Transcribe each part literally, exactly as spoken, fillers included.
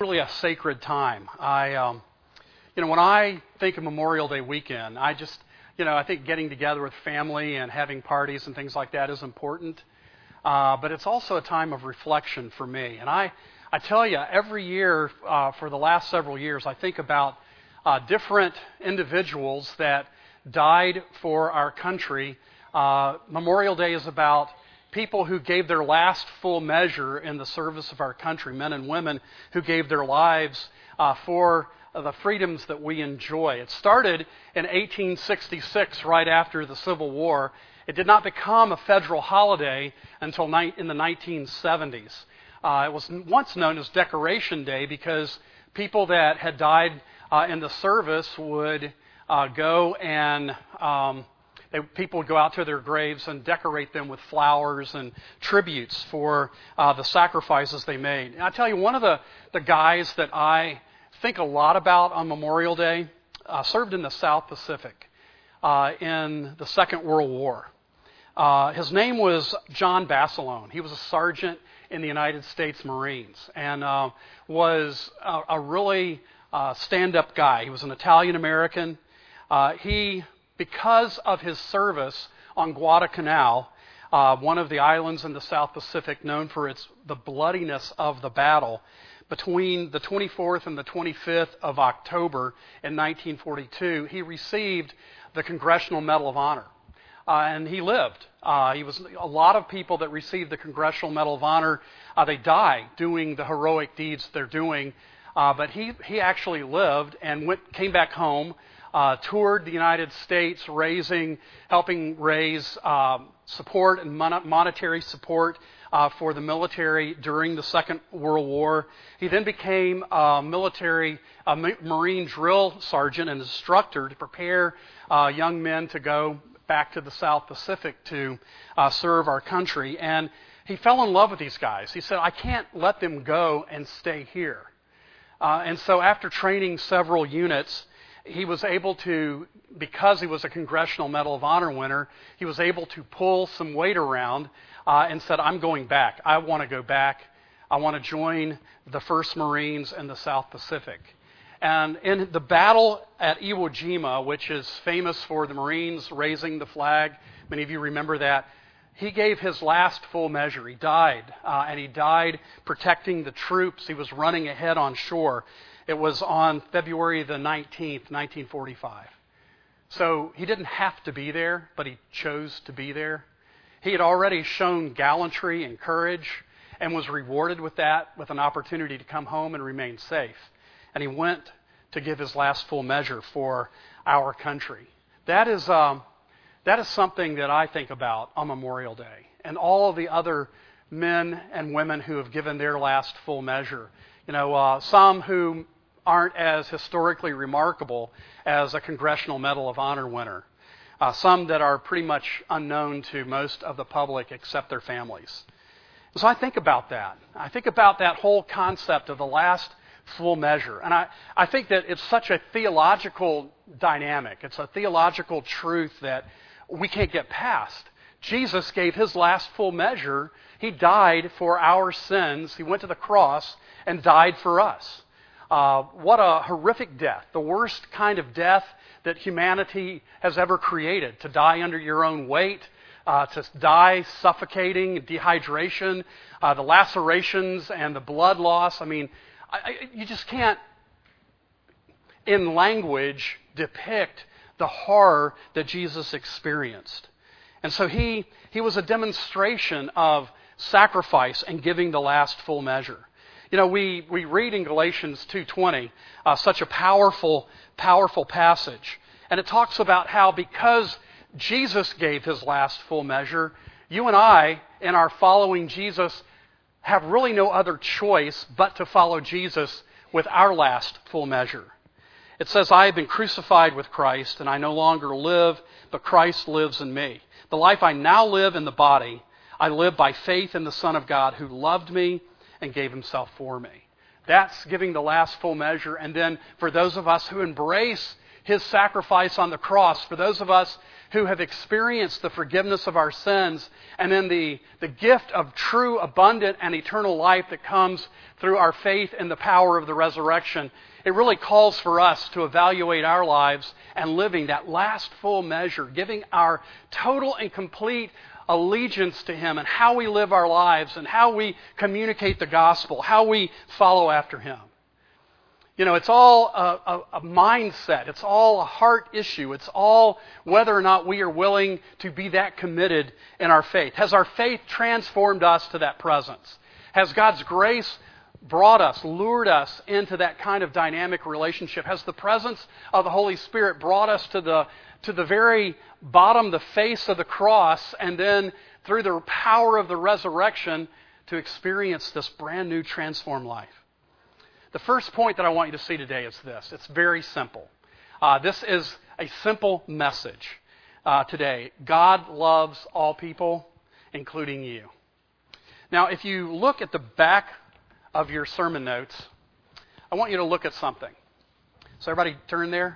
Really a sacred time. I, um, you know, when I think of Memorial Day weekend, I just, you know, I think getting together with family and having parties and things like that is important. Uh, but it's also a time of reflection for me. And I, I tell you, every year uh, for the last several years, I think about uh, different individuals that died for our country. Uh, Memorial Day is about people who gave their last full measure in the service of our country, men and women who gave their lives uh, for the freedoms that we enjoy. It started in eighteen sixty-six, right after the Civil War. It did not become a federal holiday until ni- in the nineteen seventies. Uh, it was once known as Decoration Day because people that had died uh, in the service would uh, go and um, They, people would go out to their graves and decorate them with flowers and tributes for uh, the sacrifices they made. And I tell you, one of the, the guys that I think a lot about on Memorial Day uh, served in the South Pacific uh, in the Second World War. Uh, his name was John Basilone. He was a sergeant in the United States Marines and uh, was a, a really uh, stand-up guy. He was an Italian-American. Uh, he... Because of his service on Guadalcanal, uh, one of the islands in the South Pacific known for its the bloodiness of the battle, between the twenty-fourth and the twenty-fifth of October in nineteen forty-two, he received the Congressional Medal of Honor. Uh, and he lived. Uh, he was a lot of people that received the Congressional Medal of Honor, uh, they die doing the heroic deeds they're doing. Uh, but he, he actually lived and went came back home. Uh, toured the United States, raising, helping raise um, support and mon- monetary support uh, for the military during the Second World War. He then became a military, a Marine drill sergeant and instructor to prepare uh, young men to go back to the South Pacific to uh, serve our country. And he fell in love with these guys. He said, I can't let them go and stay here. Uh, and so after training several units, he was able to, because he was a Congressional Medal of Honor winner, he was able to pull some weight around uh, and said, I'm going back. I want to go back. I want to join the First Marines in the South Pacific. And in the battle at Iwo Jima, which is famous for the Marines raising the flag, many of you remember that, he gave his last full measure. He died, uh, and he died protecting the troops. He was running ahead on shore. It was on February the nineteenth, nineteen forty-five. So he didn't have to be there, but he chose to be there. He had already shown gallantry and courage and was rewarded with that, with an opportunity to come home and remain safe. And he went to give his last full measure for our country. That is, um, that is something that I think about on Memorial Day, and all of the other men and women who have given their last full measure. You know, uh, some who aren't as historically remarkable as a Congressional Medal of Honor winner. Uh, some that are pretty much unknown to most of the public except their families. So I think about that. I think about that whole concept of the last full measure. And I, I think that it's such a theological dynamic. It's a theological truth that we can't get past. Jesus gave his last full measure. He died for our sins. He went to the cross and died for us. Uh, what a horrific death, the worst kind of death that humanity has ever created, to die under your own weight, uh, to die suffocating, dehydration, uh, the lacerations and the blood loss. I mean, I, I, you just can't, in language, depict the horror that Jesus experienced. And so he, he was a demonstration of sacrifice and giving the last full measure. You know, we, we read in Galatians two twenty uh, such a powerful, powerful passage. And it talks about how because Jesus gave his last full measure, you and I, in our following Jesus, have really no other choice but to follow Jesus with our last full measure. It says, I have been crucified with Christ, and I no longer live, but Christ lives in me. The life I now live in the body, I live by faith in the Son of God who loved me and gave himself for me. That's giving the last full measure. And then for those of us who embrace His sacrifice on the cross, for those of us who have experienced the forgiveness of our sins and then the, the gift of true, abundant, and eternal life that comes through our faith in the power of the resurrection, it really calls for us to evaluate our lives and living that last full measure, giving our total and complete allegiance to Him and how we live our lives and how we communicate the gospel, how we follow after Him. You know, it's all a, a, a mindset. It's all a heart issue. It's all whether or not we are willing to be that committed in our faith. Has our faith transformed us to that presence? Has God's grace brought us, lured us into that kind of dynamic relationship? Has the presence of the Holy Spirit brought us to the to the very bottom, the face of the cross, and then through the power of the resurrection to experience this brand new transformed life? The first point that I want you to see today is this. It's very simple. Uh, this is a simple message uh, today. God loves all people, including you. Now, if you look at the back of your sermon notes, I want you to look at something. So everybody turn there.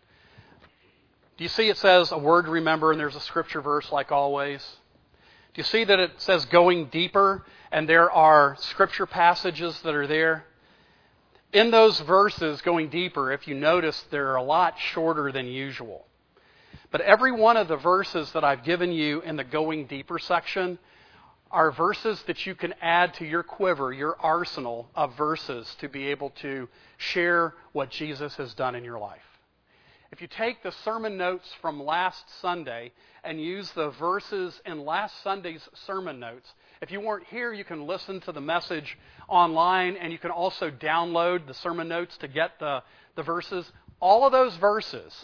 Do you see it says a word to remember, and there's a scripture verse like always? Do you see that it says going deeper, and there are scripture passages that are there? In those verses, going deeper, if you notice, they're a lot shorter than usual. But every one of the verses that I've given you in the going deeper section are verses that you can add to your quiver, your arsenal of verses to be able to share what Jesus has done in your life. If you take the sermon notes from last Sunday and use the verses in last Sunday's sermon notes, if you weren't here, you can listen to the message online, and you can also download the sermon notes to get the, the verses. All of those verses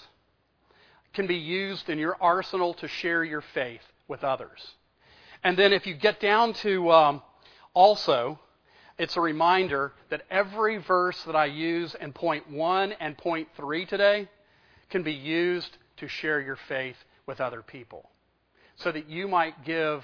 can be used in your arsenal to share your faith with others. And then if you get down to um, also, it's a reminder that every verse that I use in point one and point three today can be used to share your faith with other people, so that you might give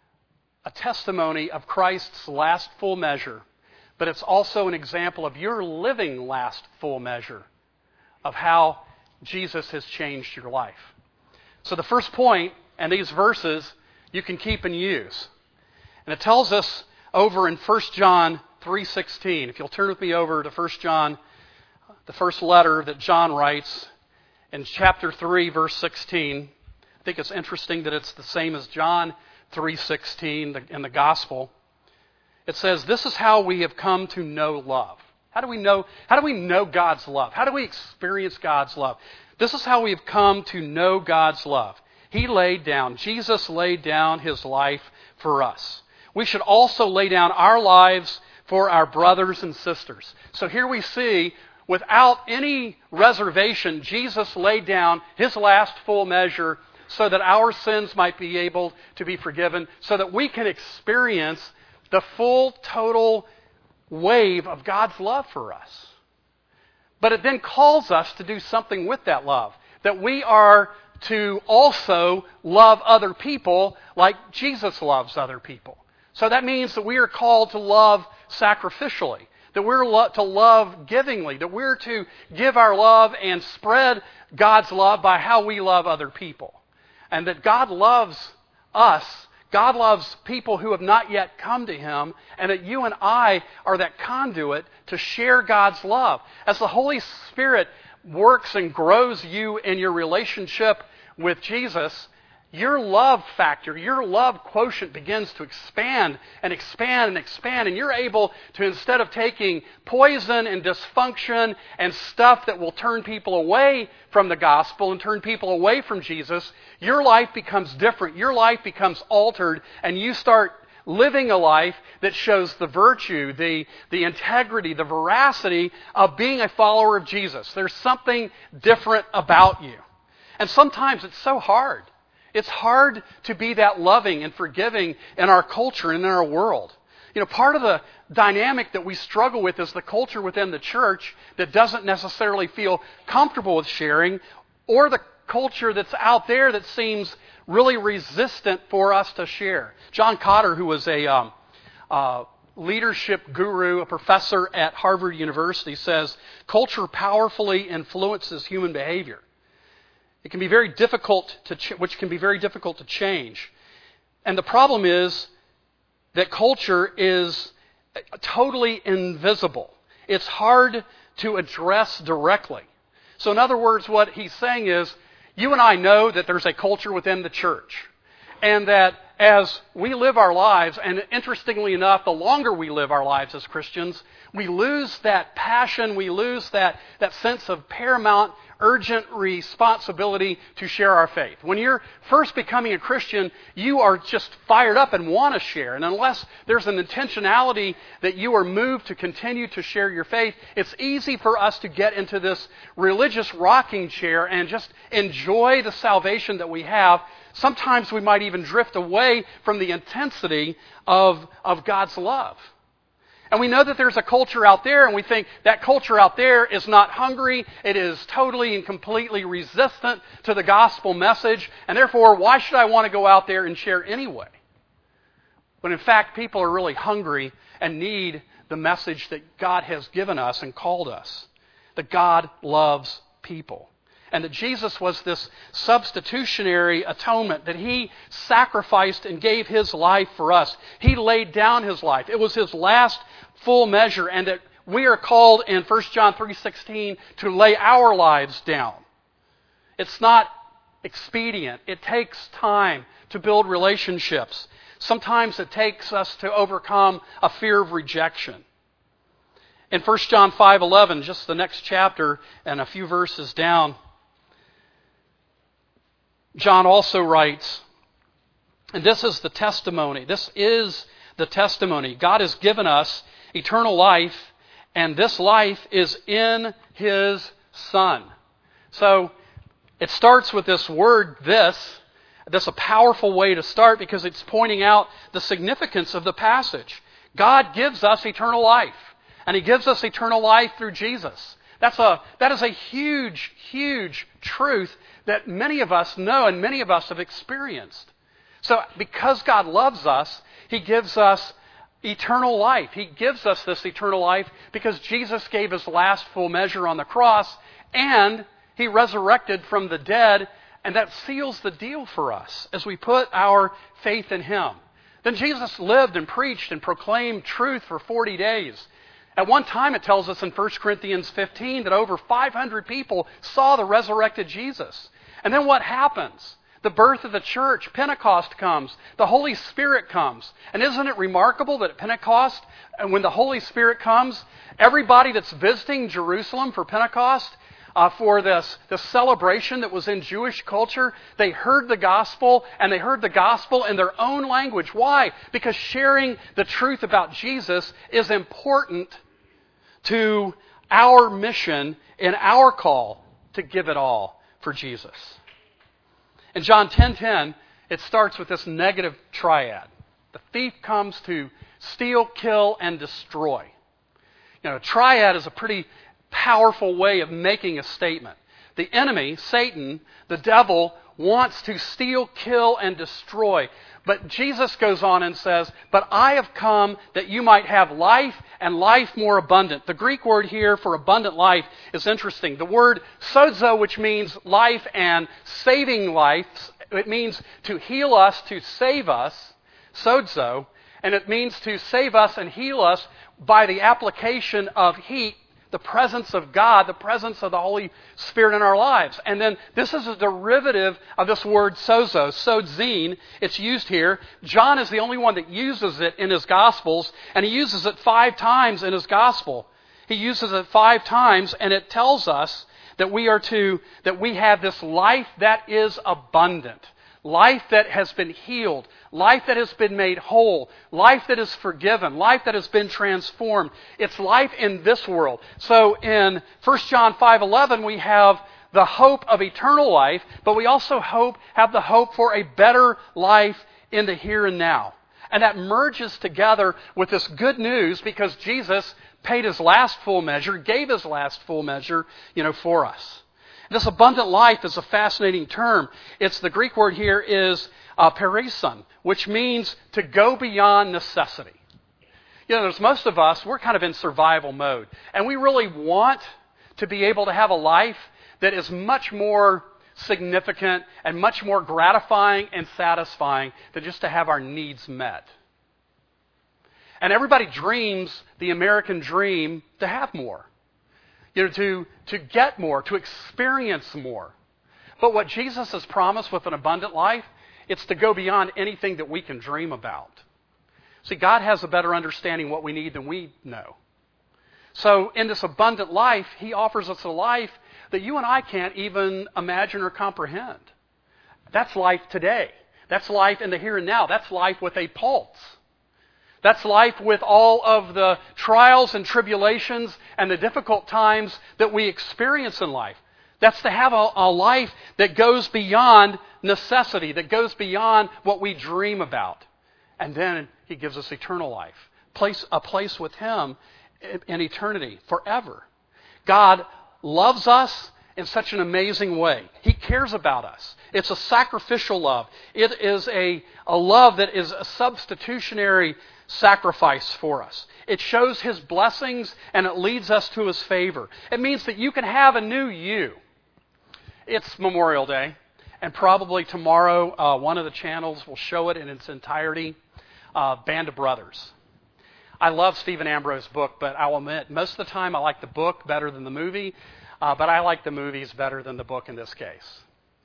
a testimony of Christ's last full measure, but it's also an example of your living last full measure of how Jesus has changed your life. So the first point, and these verses you can keep and use. And it tells us over in First John three sixteen. If you'll turn with me over to First John, the first letter that John writes, in chapter three, verse sixteen. I think it's interesting that it's the same as John three sixteen in the gospel. It says, "This is how we have come to know love." How do we know, how do we know God's love? How do we experience God's love? This is how we have come to know God's love. He laid down, Jesus laid down His life for us. We should also lay down our lives for our brothers and sisters. So here we see, without any reservation, Jesus laid down His last full measure so that our sins might be able to be forgiven, so that we can experience the full, total wave of God's love for us. But it then calls us to do something with that love, that we are to also love other people like Jesus loves other people. So that means that we are called to love sacrificially, that we're lo- to love givingly, that we're to give our love and spread God's love by how we love other people. And that God loves us, God loves people who have not yet come to Him, and that you and I are that conduit to share God's love. As the Holy Spirit works and grows you in your relationship with Jesus, your love factor, your love quotient begins to expand and expand and expand, and you're able to, instead of taking poison and dysfunction and stuff that will turn people away from the gospel and turn people away from Jesus, your life becomes different. Your life becomes altered, and you start living a life that shows the virtue, the, the integrity, the veracity of being a follower of Jesus. There's something different about you. And sometimes it's so hard. It's hard to be that loving and forgiving in our culture and in our world. You know, part of the dynamic that we struggle with is the culture within the church that doesn't necessarily feel comfortable with sharing, or the culture that's out there that seems really resistant for us to share. John Cotter, who was a um, uh, leadership guru, a professor at Harvard University, says, culture powerfully influences human behavior. It can be very difficult to, ch- which can be very difficult to change. And the problem is that culture is totally invisible. It's hard to address directly. So in other words, what he's saying is, you and I know that there's a culture within the church. And that as we live our lives, and interestingly enough, the longer we live our lives as Christians, we lose that passion, we lose that, that sense of paramount, urgent responsibility to share our faith. When you're first becoming a Christian, you are just fired up and want to share. And unless there's an intentionality that you are moved to continue to share your faith, it's easy for us to get into this religious rocking chair and just enjoy the salvation that we have. Sometimes we might even drift away from the intensity of, of God's love. And we know that there's a culture out there, and we think that culture out there is not hungry. It is totally and completely resistant to the gospel message, and therefore, why should I want to go out there and share anyway? But in fact, people are really hungry and need the message that God has given us and called us, that God loves people. And that Jesus was this substitutionary atonement, that He sacrificed and gave His life for us. He laid down His life. It was His last full measure, and that we are called in First John three sixteen to lay our lives down. It's not expedient. It takes time to build relationships. Sometimes it takes us to overcome a fear of rejection. In First John five eleven, just the next chapter and a few verses down, John also writes, and this is the testimony. This is the testimony. God has given us eternal life, and this life is in His Son. So it starts with this word, this. That's a powerful way to start because it's pointing out the significance of the passage. God gives us eternal life, and He gives us eternal life through Jesus. That's a, that is a huge, huge truth that many of us know and many of us have experienced. So because God loves us, He gives us eternal life. He gives us this eternal life because Jesus gave His last full measure on the cross, and He resurrected from the dead, and that seals the deal for us as we put our faith in Him. Then Jesus lived and preached and proclaimed truth for forty days. At one time, it tells us in First Corinthians fifteen that over five hundred people saw the resurrected Jesus. And then what happens? The birth of the church, Pentecost comes, the Holy Spirit comes. And isn't it remarkable that at Pentecost, and when the Holy Spirit comes, everybody that's visiting Jerusalem for Pentecost, uh, for this, this celebration that was in Jewish culture, they heard the gospel, and they heard the gospel in their own language. Why? Because sharing the truth about Jesus is important to our mission and our call to give it all for Jesus. In John ten ten, it starts with this negative triad. The thief comes to steal, kill, and destroy. You know, a triad is a pretty powerful way of making a statement. The enemy, Satan, the devil, wants to steal, kill, and destroy. But Jesus goes on and says, but I have come that you might have life and life more abundant. The Greek word here for abundant life is interesting. The word sozo, which means life and saving life, it means to heal us, to save us, sozo, and it means to save us and heal us by the application of heat, the presence of God, the presence of the Holy Spirit in our lives. And then this is a derivative of this word sozo, sodzine. It's used here. John is the only one that uses it in his Gospels, and he uses it five times in his Gospel. He uses it five times, and it tells us that we are to, that we have this life that is abundant. Life that has been healed, life that has been made whole, life that is forgiven, life that has been transformed. It's life in this world. So in First John five eleven, we have the hope of eternal life, but we also hope have the hope for a better life in the here and now. And that merges together with this good news because Jesus paid His last full measure, gave His last full measure, you know, for us. This abundant life is a fascinating term. It's the Greek word here is uh, perison, which means to go beyond necessity. You know, there's most of us, we're kind of in survival mode. And we really want to be able to have a life that is much more significant and much more gratifying and satisfying than just to have our needs met. And everybody dreams the American dream to have more. You know, to, to get more, to experience more. But what Jesus has promised with an abundant life, it's to go beyond anything that we can dream about. See, God has a better understanding of what we need than we know. So in this abundant life, He offers us a life that you and I can't even imagine or comprehend. That's life today. That's life in the here and now. That's life with a pulse. That's life with all of the trials and tribulations and the difficult times that we experience in life. That's to have a, a life that goes beyond necessity, that goes beyond what we dream about. And then He gives us eternal life, place, a place with Him in, in eternity, forever. God loves us in such an amazing way. He cares about us. It's a sacrificial love. It is a, a love that is a substitutionary sacrifice for us. It shows His blessings and it leads us to His favor. It means that you can have a new you. It's Memorial Day, and probably tomorrow uh, one of the channels will show it in its entirety. Uh, Band of Brothers. I love Stephen Ambrose's book, but I'll admit, most of the time I like the book better than the movie, uh, but I like the movies better than the book in this case.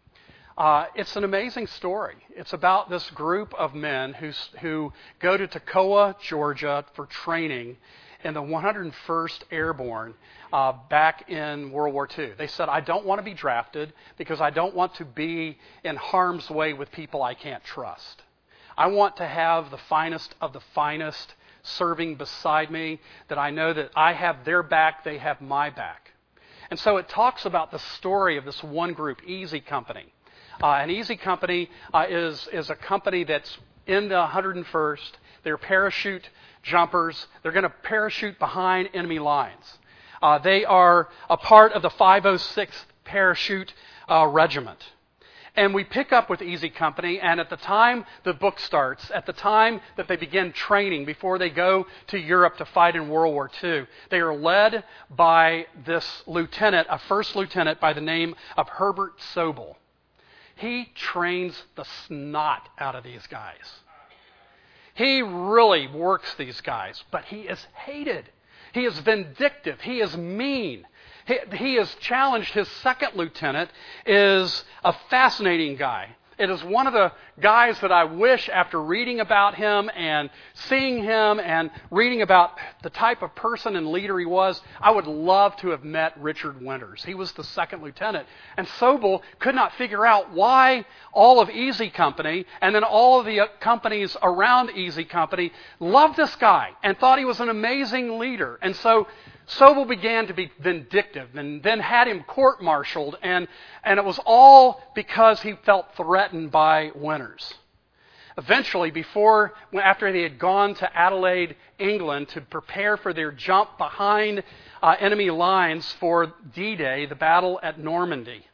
Uh, it's an amazing story. It's about this group of men who, who go to Toccoa, Georgia for training in the one hundred first Airborne uh, back in World War Two. They said, I don't want to be drafted because I don't want to be in harm's way with people I can't trust. I want to have the finest of the finest serving beside me, that I know that I have their back, they have my back. And so it talks about the story of this one group, Easy Company. Uh, and Easy Company uh, is, is a company that's in the one hundred first. They're parachute jumpers. They're going to parachute behind enemy lines. Uh, they are a part of the five oh sixth Parachute uh, Regiment. And we pick up with Easy Company, and at the time the book starts, at the time that they begin training before they go to Europe to fight in World War Two, they are led by this lieutenant, a first lieutenant by the name of Herbert Sobel. He trains the snot out of these guys. He really works these guys, but he is hated. He is vindictive. He is mean. He, he has challenged his second lieutenant, is a fascinating guy. It is one of the guys that I wish, after reading about him and seeing him and reading about the type of person and leader he was, I would love to have met Richard Winters. He was the second lieutenant. And Sobel could not figure out why all of Easy Company and then all of the companies around Easy Company loved this guy and thought he was an amazing leader. And so Sobel began to be vindictive and then had him court-martialed, and, and it was all because he felt threatened by Winters. Eventually, before, after they had gone to Adelaide, England, to prepare for their jump behind uh, enemy lines for D-Day, the battle at Normandy,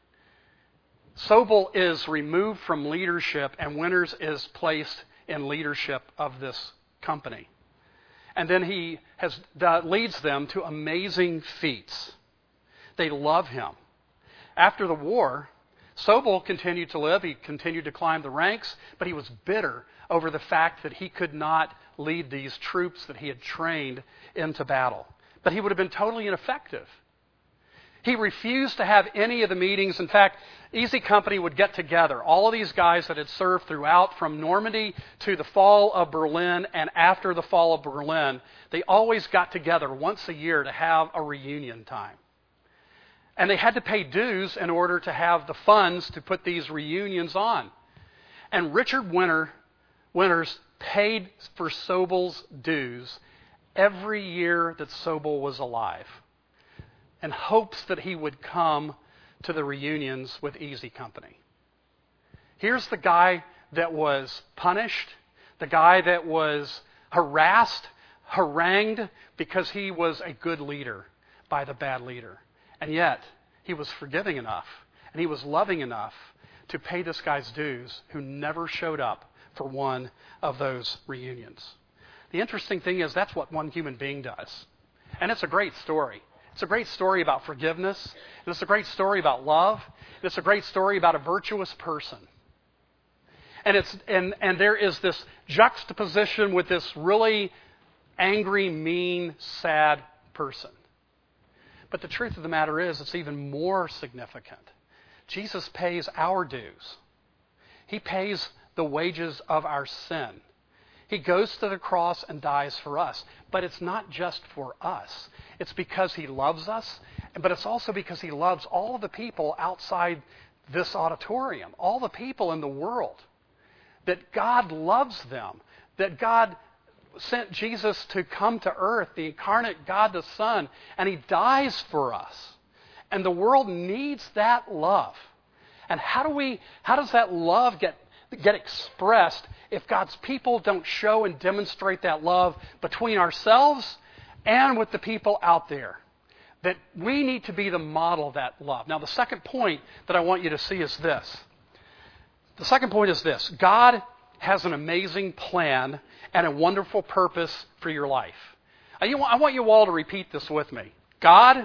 Sobel is removed from leadership and Winters is placed in leadership of this company. And then he has, uh, leads them to amazing feats. They love him. After the war, Sobel continued to live. He continued to climb the ranks, but he was bitter over the fact that he could not lead these troops that he had trained into battle. But he would have been totally ineffective. He refused to have any of the meetings. In fact, Easy Company would get together. All of these guys that had served throughout, from Normandy to the fall of Berlin and after the fall of Berlin, they always got together once a year to have a reunion time. And they had to pay dues in order to have the funds to put these reunions on. And Richard Winter, Winters paid for Sobel's dues every year that Sobel was alive, in hopes that he would come to the reunions with Easy Company. Here's the guy that was punished, the guy that was harassed, harangued because he was a good leader by the bad leader. And yet, he was forgiving enough and he was loving enough to pay this guy's dues, who never showed up for one of those reunions. The interesting thing is that's what one human being does. And it's a great story. It's a great story about forgiveness. And it's a great story about love. And it's a great story about a virtuous person. And it's and, and there is this juxtaposition with this really angry, mean, sad person. But the truth of the matter is, it's even more significant. Jesus pays our dues. He pays the wages of our sin. He goes to the cross and dies for us. But it's not just for us. It's because He loves us, but it's also because He loves all of the people outside this auditorium, all the people in the world. That God loves them. That God sent Jesus to come to earth, the incarnate God the Son, and He dies for us. And the world needs that love. And how do we, how does that love get, get expressed if God's people don't show and demonstrate that love between ourselves and with the people out there? That we need to be the model of that love. Now, the second point that I want you to see is this. The second point is this. God has an amazing plan and a wonderful purpose for your life. I want you all to repeat this with me. God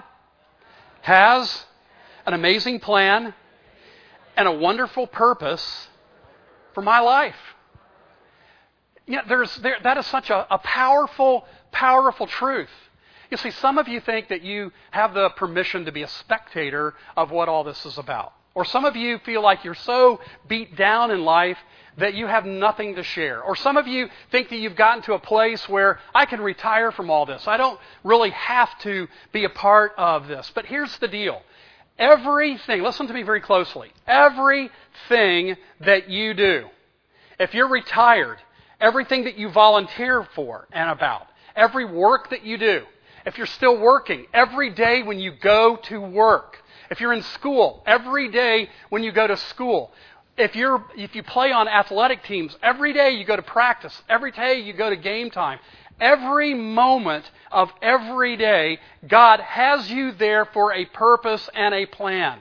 has an amazing plan and a wonderful purpose for my life. You know, there's, there, that is such a, a powerful, powerful truth. You see, some of you think that you have the permission to be a spectator of what all this is about. Or some of you feel like you're so beat down in life that you have nothing to share. Or some of you think that you've gotten to a place where I can retire from all this. I don't really have to be a part of this. But here's the deal. Everything, listen to me very closely, everything that you do, if you're retired, everything that you volunteer for and about, every work that you do, if you're still working, every day when you go to work, if you're in school, every day when you go to school, if you're if you play on athletic teams, every day you go to practice, every day you go to game time, every moment of every day, God has you there for a purpose and a plan.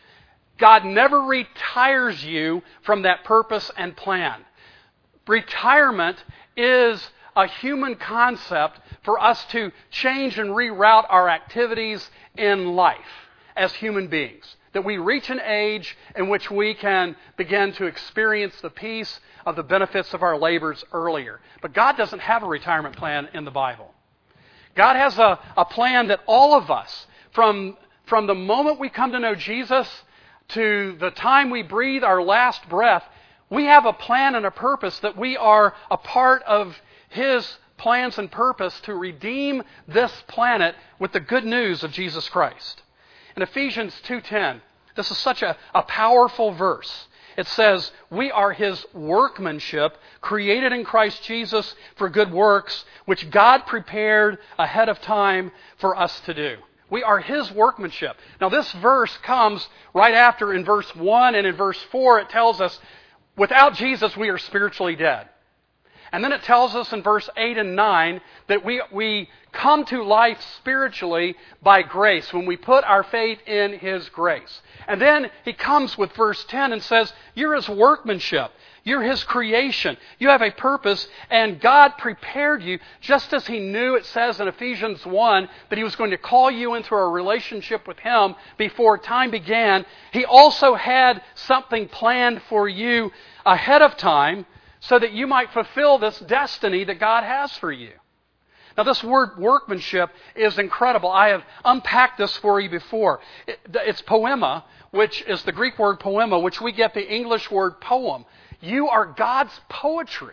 God never retires you from that purpose and plan. Retirement is a human concept for us to change and reroute our activities in life as human beings. That we reach an age in which we can begin to experience the peace of the benefits of our labors earlier. But God doesn't have a retirement plan in the Bible. God has a, a plan that all of us, from, from the moment we come to know Jesus to the time we breathe our last breath, we have a plan and a purpose that we are a part of His plans and purpose to redeem this planet with the good news of Jesus Christ. In Ephesians two ten, this is such a, a powerful verse. It says, we are His workmanship, created in Christ Jesus for good works, which God prepared ahead of time for us to do. We are His workmanship. Now this verse comes right after in verse one and in verse four it tells us, without Jesus we are spiritually dead. And then it tells us in verse eight and nine that we, we come to life spiritually by grace, when we put our faith in His grace. And then He comes with verse ten and says, you're His workmanship. You're His creation. You have a purpose, and God prepared you, just as He knew, it says in Ephesians one, that He was going to call you into a relationship with Him before time began. He also had something planned for you ahead of time, so that you might fulfill this destiny that God has for you. Now this word workmanship is incredible. I have unpacked this for you before. It's poema, which is the Greek word poema, which we get the English word poem. You are God's poetry.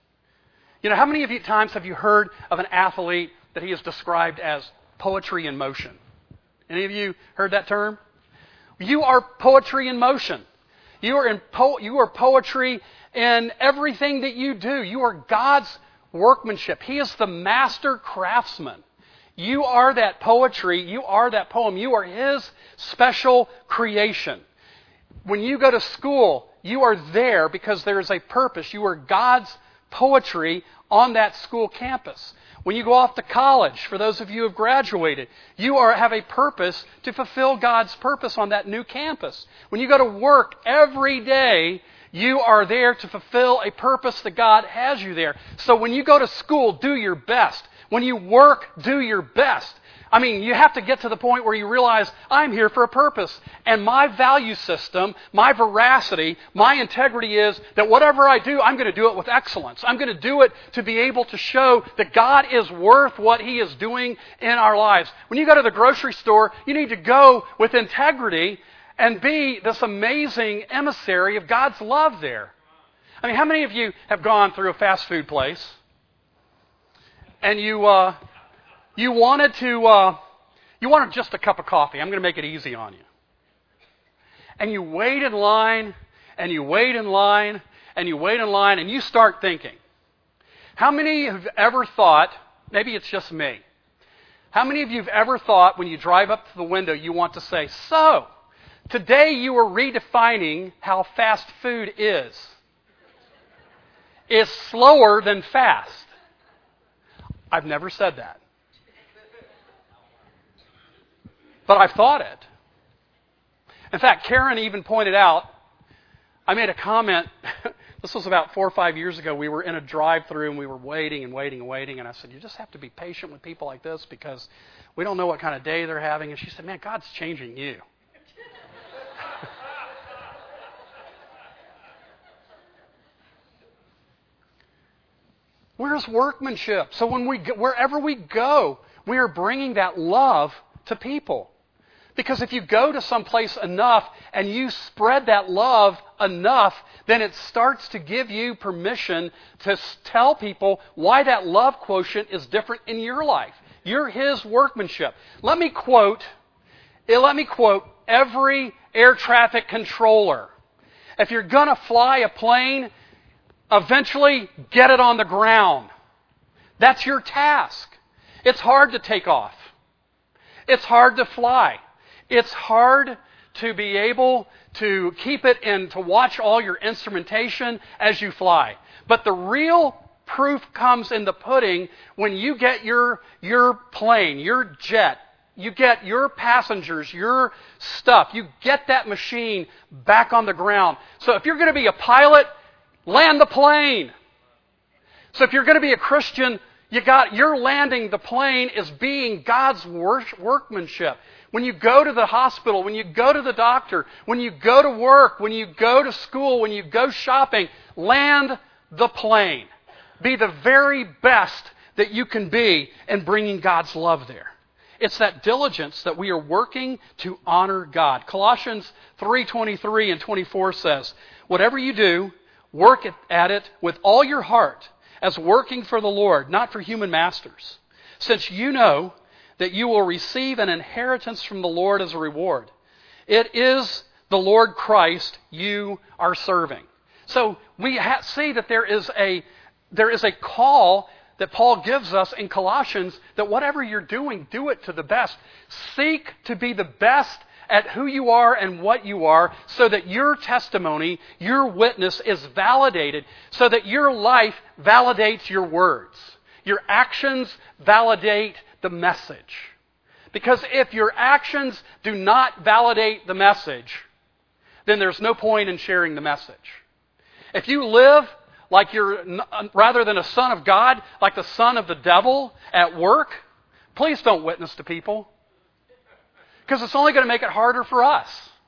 You know, how many of you times have you heard of an athlete that he is described as poetry in motion? Any of you heard that term? You are poetry in motion. You are in po- you are poetry in everything that you do. You are God's workmanship. He is the master craftsman. You are that poetry. You are that poem. You are His special creation. When you go to school, you are there because there is a purpose. You are God's poetry on that school campus. When you go off to college, for those of you who have graduated, you are have a purpose to fulfill God's purpose on that new campus. When you go to work every day, You are there to fulfill a purpose that God has you there. So when you go to school, do your best. When you work, do your best. I mean, you have to get to the point where you realize, I'm here for a purpose. And my value system, my veracity, my integrity is that whatever I do, I'm going to do it with excellence. I'm going to do it to be able to show that God is worth what He is doing in our lives. When you go to the grocery store, you need to go with integrity and be this amazing emissary of God's love there. I mean, how many of you have gone through a fast food place and you... Uh, You wanted to, uh, you wanted just a cup of coffee. I'm going to make it easy on you. And you wait in line, and you wait in line, and you wait in line, and you start thinking. How many have ever thought, maybe it's just me, how many of you have ever thought when you drive up to the window you want to say, so, today you are redefining how fast food is. It's slower than fast. I've never said that. But I've thought it. In fact, Karen even pointed out, I made a comment, this was about four or five years ago, we were in a drive-thru and we were waiting and waiting and waiting, and I said, you just have to be patient with people like this because we don't know what kind of day they're having. And she said, man, God's changing you. Where's workmanship? So when we, wherever we go, we are bringing that love to people. Because if you go to some place enough and you spread that love enough, then it starts to give you permission to tell people why that love quotient is different in your life. You're His workmanship. Let me quote, let me quote every air traffic controller. If you're going to fly a plane, eventually get it on the ground. That's your task. It's hard to take off. It's hard to fly. It's hard to be able to keep it and to watch all your instrumentation as you fly. But the real proof comes in the pudding when you get your, your plane, your jet, you get your passengers, your stuff, you get that machine back on the ground. So if you're going to be a pilot, land the plane. So if you're going to be a Christian, you got, you're landing the plane is being God's workmanship. When you go to the hospital, when you go to the doctor, when you go to work, when you go to school, when you go shopping, land the plane. Be the very best that you can be in bringing God's love there. It's that diligence that we are working to honor God. Colossians three twenty-three and twenty-four says, whatever you do, work at it with all your heart, as working for the Lord, not for human masters, since you know that you will receive an inheritance from the Lord as a reward. It is the Lord Christ you are serving. So we ha- see that there is a there is a call that Paul gives us in Colossians that whatever you're doing, do it to the best. Seek to be the best at who you are and what you are so that your testimony, your witness is validated, so that your life validates your words. Your actions validate the message. Because if your actions do not validate the message, then there's no point in sharing the message. If you live like you're, rather than a son of God, like the son of the devil at work, please don't witness to people. Because it's only going to make it harder for us.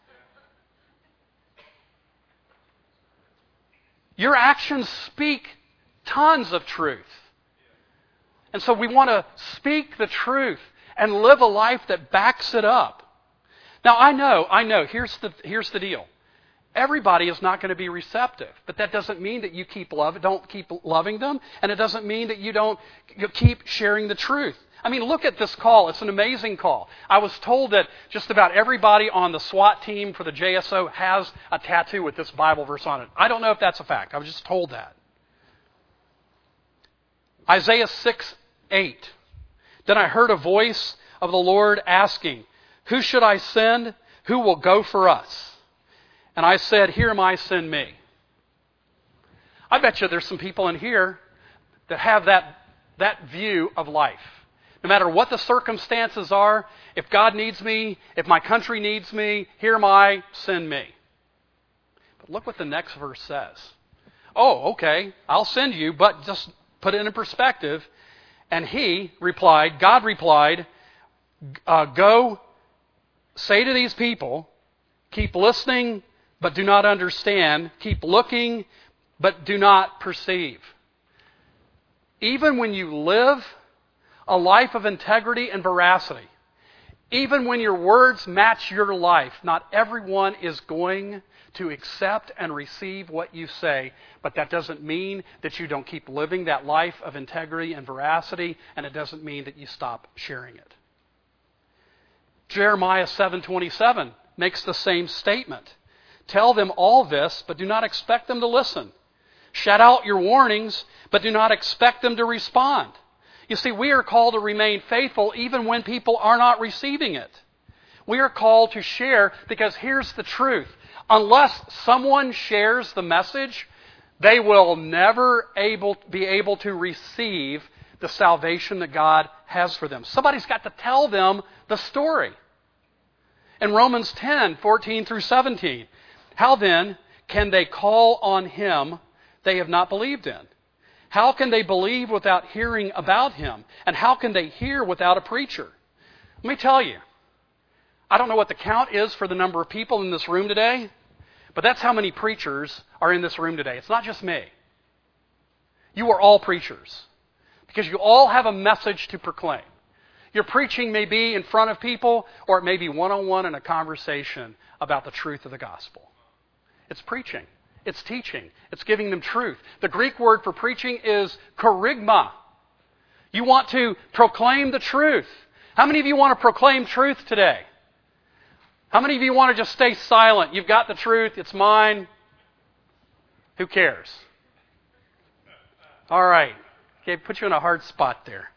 Your actions speak tons of truth. And so we want to speak the truth and live a life that backs it up. Now, I know, I know, here's the, here's the deal. Everybody is not going to be receptive, but that doesn't mean that you keep love, don't keep loving them, and it doesn't mean that you don't you keep sharing the truth. I mean, look at this call. It's an amazing call. I was told that just about everybody on the SWAT team for the J S O has a tattoo with this Bible verse on it. I don't know if that's a fact. I was just told that. Isaiah six eight. Then I heard a voice of the Lord asking, who should I send? Who will go for us? And I said, here am I, send me. I bet you there's some people in here that have that, that view of life. No matter what the circumstances are, if God needs me, if my country needs me, here am I, send me. But look what the next verse says. Oh, okay, I'll send you, but just put it in perspective. And he replied, God replied, uh, go say to these people, keep listening, but do not understand. Keep looking, but do not perceive. Even when you live a life of integrity and veracity, even when your words match your life, not everyone is going to accept and receive what you say, but that doesn't mean that you don't keep living that life of integrity and veracity, and it doesn't mean that you stop sharing it. Jeremiah seven twenty-seven makes the same statement. Tell them all this, but do not expect them to listen. Shout out your warnings, but do not expect them to respond. You see, we are called to remain faithful even when people are not receiving it. We are called to share because here's the truth. Unless someone shares the message, they will never able, be able to receive the salvation that God has for them. Somebody's got to tell them the story. In Romans ten, fourteen through seventeen, how then can they call on Him they have not believed in? How can they believe without hearing about Him? And how can they hear without a preacher? Let me tell you, I don't know what the count is for the number of people in this room today, but that's how many preachers are in this room today. It's not just me. You are all preachers because you all have a message to proclaim. Your preaching may be in front of people, or it may be one-on-one in a conversation about the truth of the gospel. It's preaching. It's teaching. It's giving them truth. The Greek word for preaching is kerygma. You want to proclaim the truth. How many of you want to proclaim truth today? How many of you want to just stay silent? You've got the truth. It's mine. Who cares? All right. Okay, put you in a hard spot there.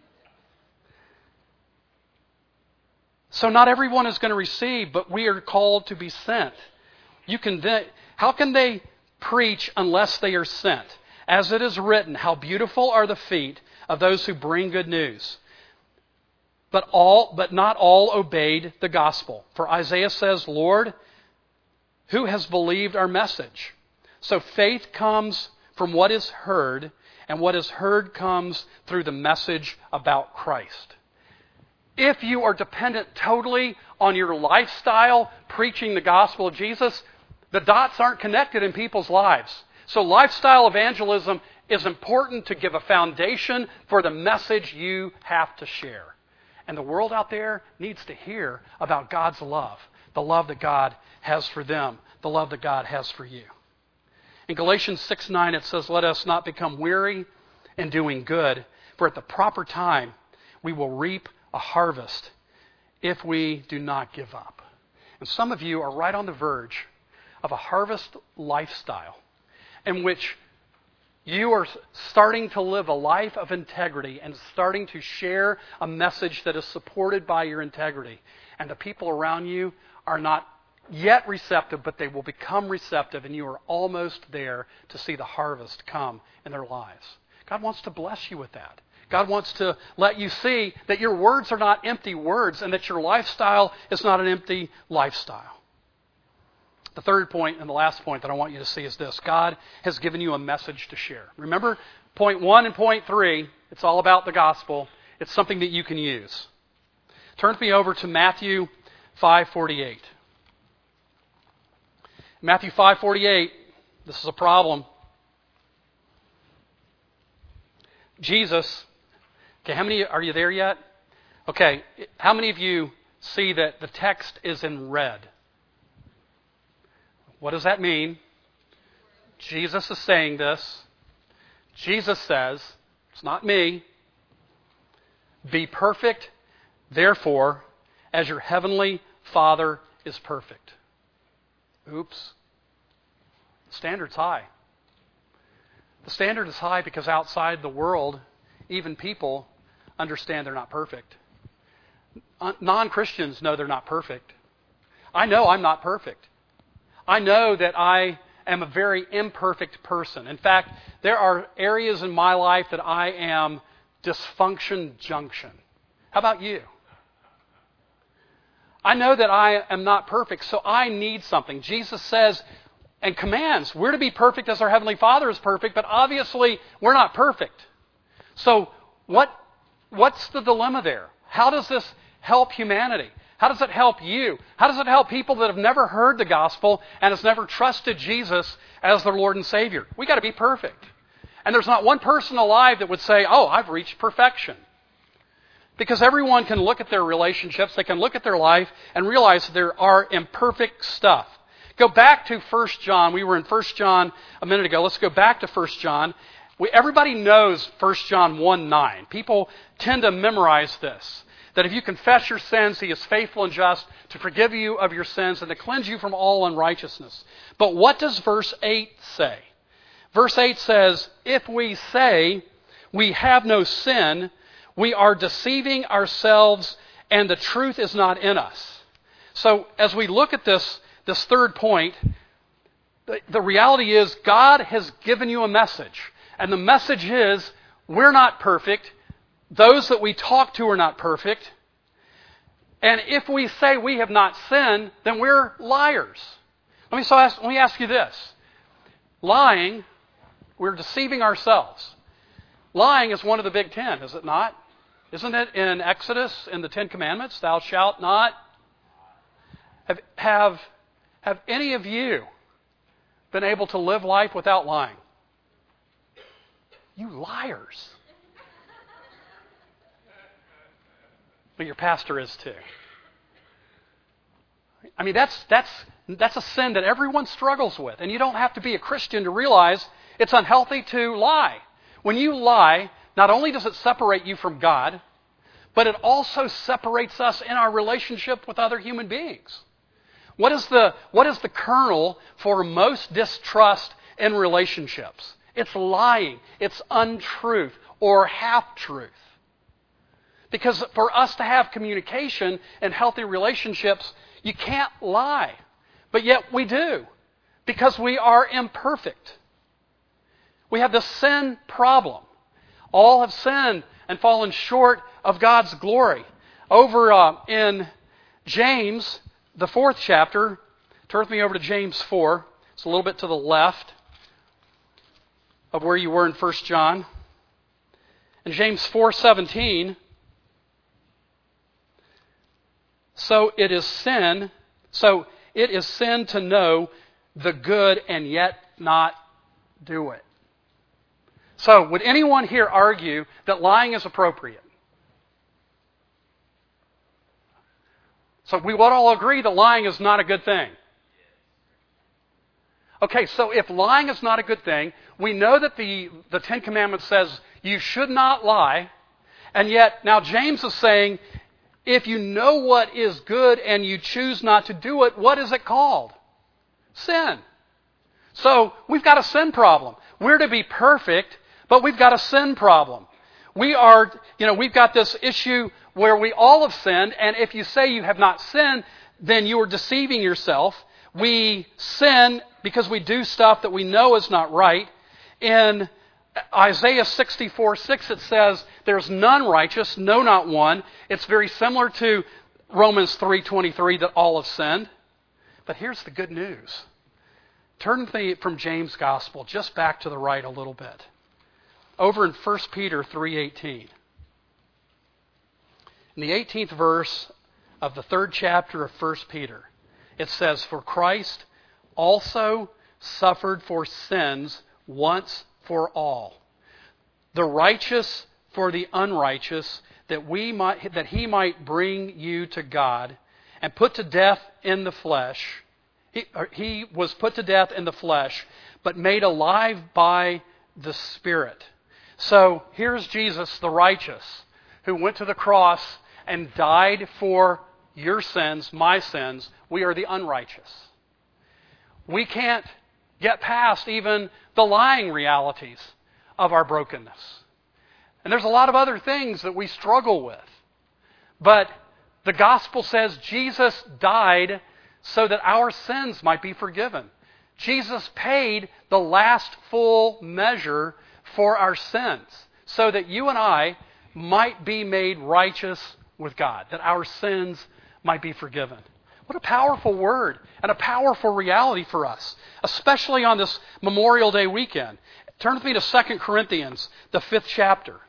So not everyone is going to receive, but we are called to be sent. You can. How can they preach unless they are sent? As it is written, how beautiful are the feet of those who bring good news. But all, but not all obeyed the gospel. For Isaiah says, Lord, who has believed our message? So faith comes from what is heard, and what is heard comes through the message about Christ. If you are dependent totally on your lifestyle preaching the gospel of Jesus, the dots aren't connected in people's lives. So lifestyle evangelism is important to give a foundation for the message you have to share. And the world out there needs to hear about God's love, the love that God has for them, the love that God has for you. In Galatians six nine it says, let us not become weary in doing good, for at the proper time we will reap a harvest if we do not give up. And some of you are right on the verge of a harvest lifestyle in which you are starting to live a life of integrity and starting to share a message that is supported by your integrity. And the people around you are not yet receptive, but they will become receptive, and you are almost there to see the harvest come in their lives. God wants to bless you with that. God wants to let you see that your words are not empty words and that your lifestyle is not an empty lifestyle. The third point and the last point that I want you to see is this. God has given you a message to share. Remember, point one and point three, it's all about the gospel. It's something that you can use. Turn with me over to Matthew five forty-eight. Matthew five forty-eight, this is a problem. Jesus, okay, how many, are you there yet? Okay, how many of you see that the text is in red? What does that mean? Jesus is saying this. Jesus says, it's not me, be perfect, therefore, as your heavenly Father is perfect. Oops. The standard's high. The standard is high because outside the world, even people understand they're not perfect. Non-Christians know they're not perfect. I know I'm not perfect. I know that I am a very imperfect person. In fact, there are areas in my life that I am dysfunction junction. How about you? I know that I am not perfect, so I need something. Jesus says, and commands. We're to be perfect as our Heavenly Father is perfect, but obviously we're not perfect. So what, what's the dilemma there? How does this help humanity? How does it help you? How does it help people that have never heard the gospel and has never trusted Jesus as their Lord and Savior? We got to be perfect. And there's not one person alive that would say, oh, I've reached perfection. Because everyone can look at their relationships, they can look at their life and realize there are imperfect stuff. Go back to First John. We were in First John a minute ago. Let's go back to First John. We, everybody knows First John one nine. People tend to memorize this. That if you confess your sins, He is faithful and just to forgive you of your sins and to cleanse you from all unrighteousness. But what does verse eight say? Verse eight says, if we say we have no sin, we are deceiving ourselves and the truth is not in us. So as we look at this, this third point, the, the reality is God has given you a message. And the message is, we're not perfect. Those that we talk to are not perfect. And if we say we have not sinned, then we're liars. Let me, so ask, let me ask you this. Lying, we're deceiving ourselves. Lying is one of the big ten, is it not? Isn't it in Exodus, in the Ten Commandments, thou shalt not? Have, have, have any of you been able to live life without lying? You liars. But your pastor is too. I mean, that's that's that's a sin that everyone struggles with. And you don't have to be a Christian to realize it's unhealthy to lie. When you lie, not only does it separate you from God, but it also separates us in our relationship with other human beings. What is the what is the kernel for most distrust in relationships? It's lying. It's untruth or half-truth. Because for us to have communication and healthy relationships, you can't lie. But yet we do. Because we are imperfect. We have the sin problem. All have sinned and fallen short of God's glory. Over uh, in James, the fourth chapter, turn with me over to James four. It's a little bit to the left of where you were in First John. In James four seventeen, So it is sin, so it is sin to know the good and yet not do it. So would anyone here argue that lying is appropriate? So we would all agree that lying is not a good thing. Okay, so if lying is not a good thing, we know that the, the Ten Commandments says you should not lie, and yet now James is saying, if you know what is good and you choose not to do it, what is it called? Sin. So we've got a sin problem. We're to be perfect, but we've got a sin problem. We are, you know, we've got this issue where we all have sinned, and if you say you have not sinned, then you are deceiving yourself. We sin because we do stuff that we know is not right. In Isaiah sixty-four six, it says, there's none righteous, no, not one. It's very similar to Romans three twenty-three, that all have sinned. But here's the good news. Turn from James' Gospel just back to the right a little bit. Over in First Peter three eighteen. In the eighteenth verse of the third chapter of First Peter, it says, for Christ also suffered for sins once for all, the righteous for the unrighteous, that we might that he might bring you to God, and put to death in the flesh. He, he was put to death in the flesh, but made alive by the Spirit. So here's Jesus, the righteous, who went to the cross and died for your sins, my sins. We are the unrighteous. We can't get past even the lying realities of our brokenness. And there's a lot of other things that we struggle with. But the gospel says Jesus died so that our sins might be forgiven. Jesus paid the last full measure for our sins so that you and I might be made righteous with God, that our sins might be forgiven. What a powerful word and a powerful reality for us, especially on this Memorial Day weekend. Turn with me to Second Corinthians, the fifth chapter.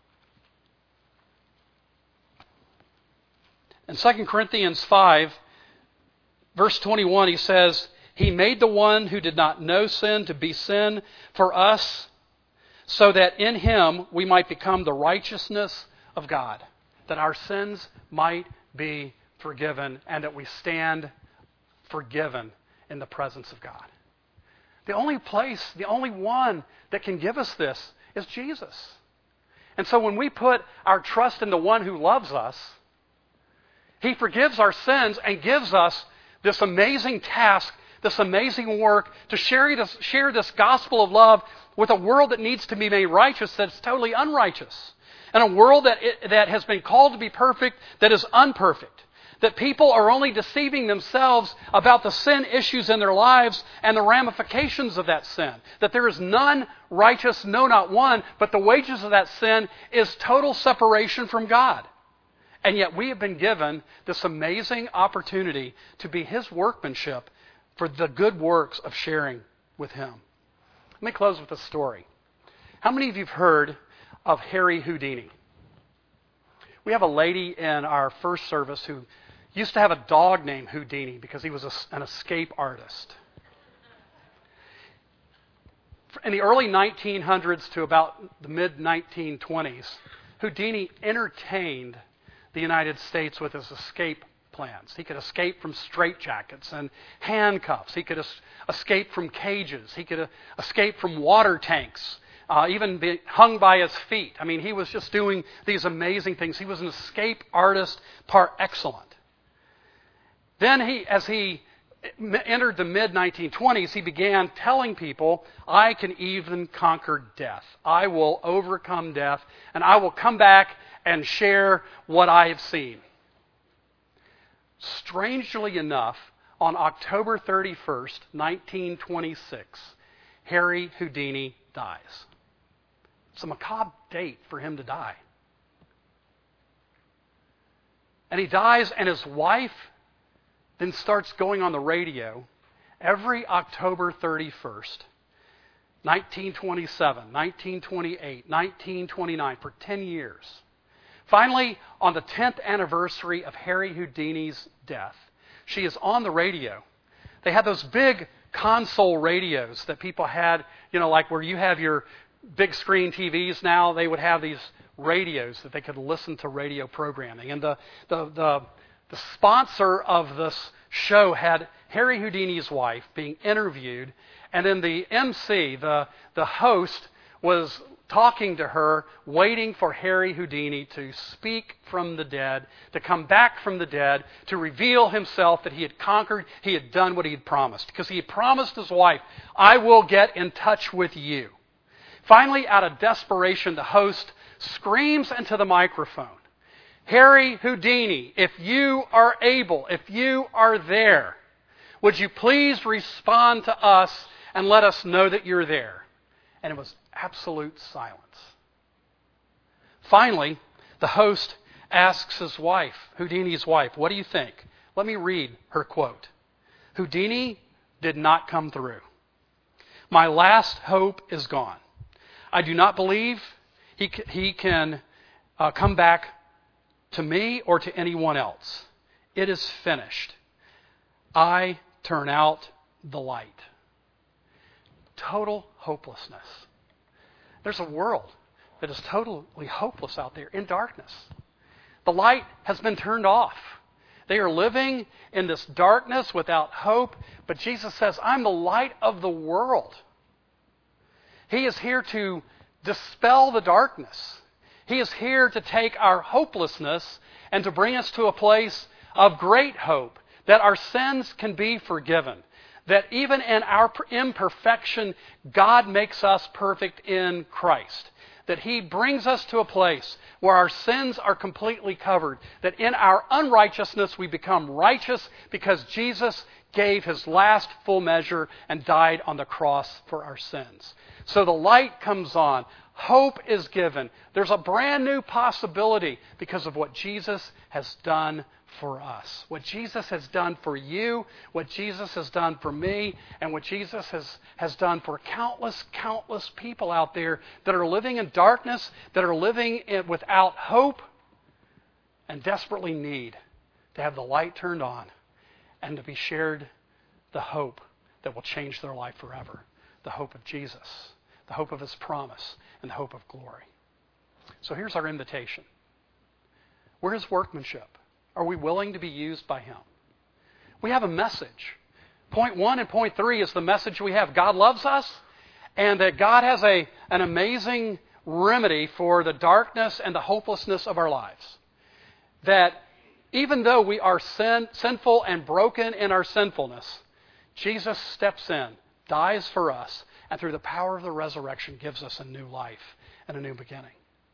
In Second Corinthians five, verse twenty-one, he says, He made the one who did not know sin to be sin for us, so that in Him we might become the righteousness of God, that our sins might be forgiven, and that we stand forgiven in the presence of God. The only place, the only one that can give us this is Jesus. And so when we put our trust in the one who loves us, He forgives our sins and gives us this amazing task, this amazing work to share this, share this gospel of love with a world that needs to be made righteous, that's totally unrighteous. And a world that, it, that has been called to be perfect, that is unperfect. That people are only deceiving themselves about the sin issues in their lives and the ramifications of that sin. That there is none righteous, no, not one, but the wages of that sin is total separation from God. And yet we have been given this amazing opportunity to be His workmanship for the good works of sharing with Him. Let me close with a story. How many of you have heard of Harry Houdini? We have a lady in our first service who used to have a dog named Houdini because he was a, an escape artist. In the early nineteen hundreds to about the mid nineteen twenties, Houdini entertained the United States with his escape plans. He could escape from straitjackets and handcuffs. He could es- escape from cages. He could uh, escape from water tanks, uh, even be hung by his feet. I mean, he was just doing these amazing things. He was an escape artist par excellence. Then, he, as he entered the mid nineteen twenties, he began telling people, I can even conquer death. I will overcome death, and I will come back and share what I have seen. Strangely enough, on October thirty-first, nineteen twenty-six, Harry Houdini dies. It's a macabre date for him to die. And he dies, and his wife then starts going on the radio every October thirty-first, nineteen twenty-seven, nineteen twenty-eight, nineteen twenty-nine, for ten years. Finally, on the tenth anniversary of Harry Houdini's death, she is on the radio. They had those big console radios that people had, you know, like where you have your big screen T Vs now, they would have these radios that they could listen to radio programming. And the the the, the sponsor of this show had Harry Houdini's wife being interviewed, and then the M C, the, the host, was talking to her, waiting for Harry Houdini to speak from the dead, to come back from the dead, to reveal himself that he had conquered, he had done what he had promised. Because he had promised his wife, I will get in touch with you. Finally, out of desperation, the host screams into the microphone, Harry Houdini, if you are able, if you are there, would you please respond to us and let us know that you're there? And it was absolute silence. Finally, the host asks his wife, Houdini's wife, what do you think? Let me read her quote. Houdini did not come through. My last hope is gone. I do not believe he, he can uh, come back to me or to anyone else. It is finished. I turn out the light. Total hopelessness. There's a world that is totally hopeless out there in darkness. The light has been turned off. They are living in this darkness without hope, but Jesus says, I'm the light of the world. He is here to dispel the darkness. He is here to take our hopelessness and to bring us to a place of great hope, that our sins can be forgiven, that even in our imperfection, God makes us perfect in Christ, that He brings us to a place where our sins are completely covered, that in our unrighteousness we become righteous because Jesus gave His last full measure and died on the cross for our sins. So the light comes on. Hope is given. There's a brand new possibility because of what Jesus has done for us. What Jesus has done for you, what Jesus has done for me, and what Jesus has, has done for countless, countless people out there that are living in darkness, that are living in, without hope, and desperately need to have the light turned on and to be shared the hope that will change their life forever. The hope of Jesus, the hope of His promise, and the hope of glory. So here's our invitation. We're His workmanship. Are we willing to be used by Him? We have a message. Point one and point three is the message we have. God loves us, and that God has a, an amazing remedy for the darkness and the hopelessness of our lives. That even though we are sin, sinful and broken in our sinfulness, Jesus steps in, dies for us, and through the power of the resurrection gives us a new life and a new beginning.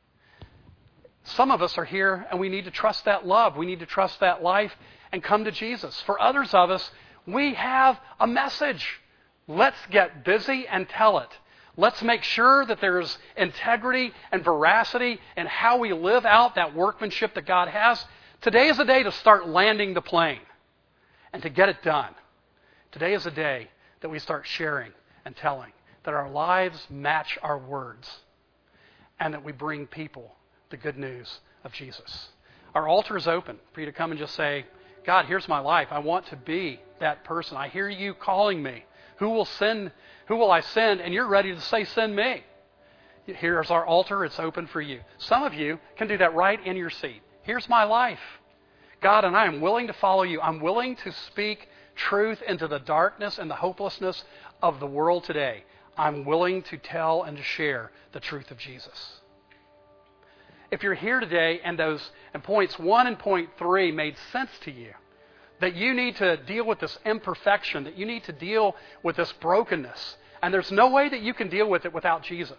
Some of us are here and we need to trust that love. We need to trust that life and come to Jesus. For others of us, we have a message. Let's get busy and tell it. Let's make sure that there's integrity and veracity in how we live out that workmanship that God has. Today is a day to start landing the plane and to get it done. Today is a day that we start sharing and telling, that our lives match our words, and that we bring people the good news of Jesus. Our altar is open for you to come and just say, God, here's my life. I want to be that person. I hear you calling me. Who will send? Who will I send? And you're ready to say, send me. Here's our altar. It's open for you. Some of you can do that right in your seat. Here's my life. God, and I am willing to follow you. I'm willing to speak truth into the darkness and the hopelessness of the world today. I'm willing to tell and to share the truth of Jesus. If you're here today and those and points one and point three made sense to you, that you need to deal with this imperfection, that you need to deal with this brokenness, and there's no way that you can deal with it without Jesus,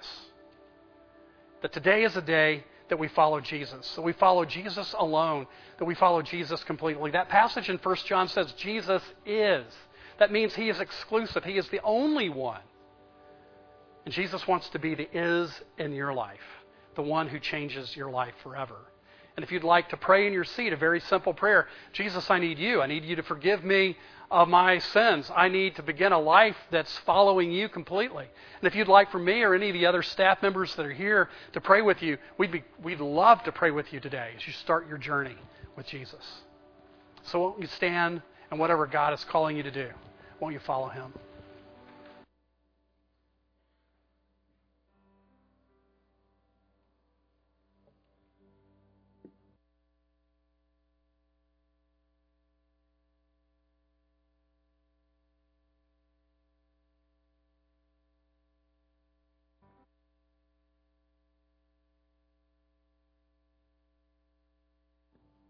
that today is a day that we follow Jesus, that we follow Jesus alone, that we follow Jesus completely. That passage in First John says Jesus is. That means He is exclusive. He is the only one. And Jesus wants to be the is in your life, the one who changes your life forever. And if you'd like to pray in your seat, a very simple prayer. Jesus, I need you. I need you to forgive me of my sins. I need to begin a life that's following you completely. And if you'd like for me or any of the other staff members that are here to pray with you, we'd be, we'd love to pray with you today as you start your journey with Jesus. So won't you stand, and whatever God is calling you to do, won't you follow Him?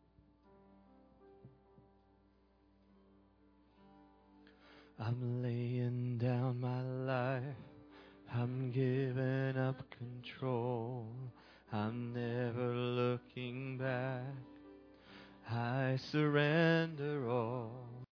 I'm laying